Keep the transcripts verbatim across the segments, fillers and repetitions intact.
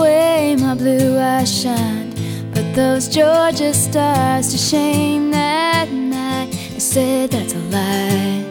way my blue eyes shined, put those Georgia stars to shame that night. I said that's a lie.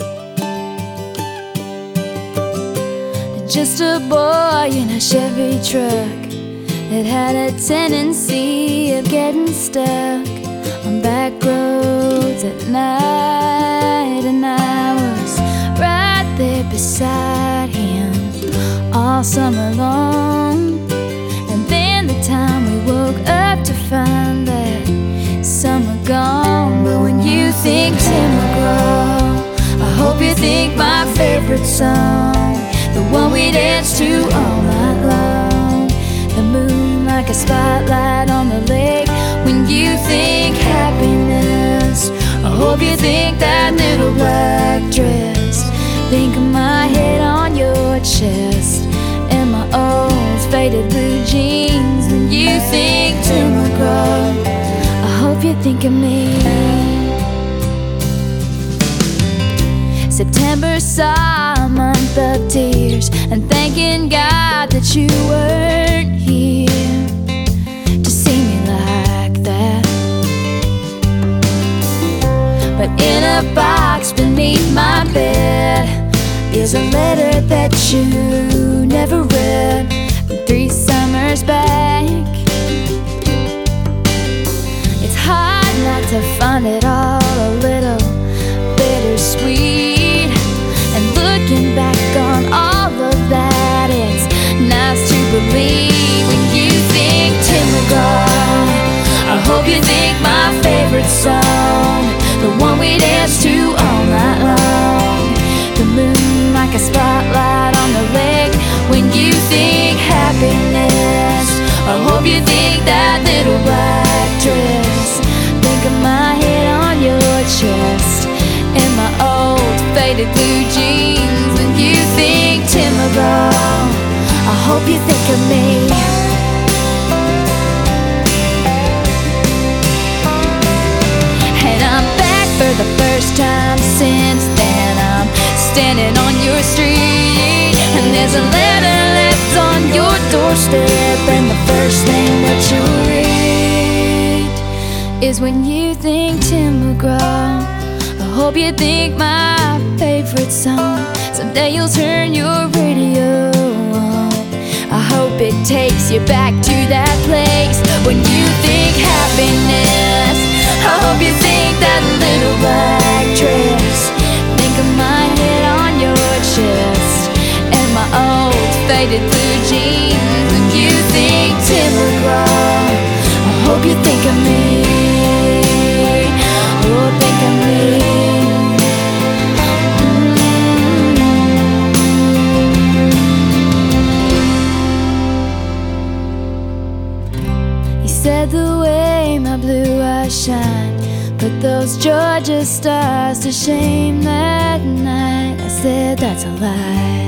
Just a boy in a Chevy truck that had a tendency of getting stuck on back roads at night. And I was right there beside him all summer long. And then the time we woke up to find that summer gone. But when you think Tim McGraw, I hope you think my favorite song, the one we dance to all night long. The moon like a spotlight on the lake. When you think happiness, I hope you think that little black dress. Think of my head on your chest and my old faded blue jeans. When you think Tim McGraw, I hope you think of me. September saw a month of tears, and thanking God that you weren't here to see me like that. But in a box beneath my bed is a letter that you never read from three summers back. It's hard not to find it all a little bittersweet. And looking back on all of that, it's nice to believe. When you think Tim McGraw, I hope you think my favorite song, the one we dance to all night long. The moon like a spotlight on the lake. When you think happiness, I hope you think that little black dress. Think of my head on your chest and my old faded blue jeans. When you think Tim McGraw, I hope you think of me. And I'm back for the first time since then. I'm standing on your street, and there's a letter left on your doorstep. And the first thing that you read is when you think Tim McGraw, I hope you think my favorite song. Someday you'll turn your radio on. I hope it takes you back to that place when you think happiness. I hope you think that little black dress. Think of my head on your chest and my old faded blue jeans. When you think Tim McGraw, I hope you think of me. Oh, think of me. Said the way my blue eyes shine, put those Georgia stars to shame that night. I said that's a lie.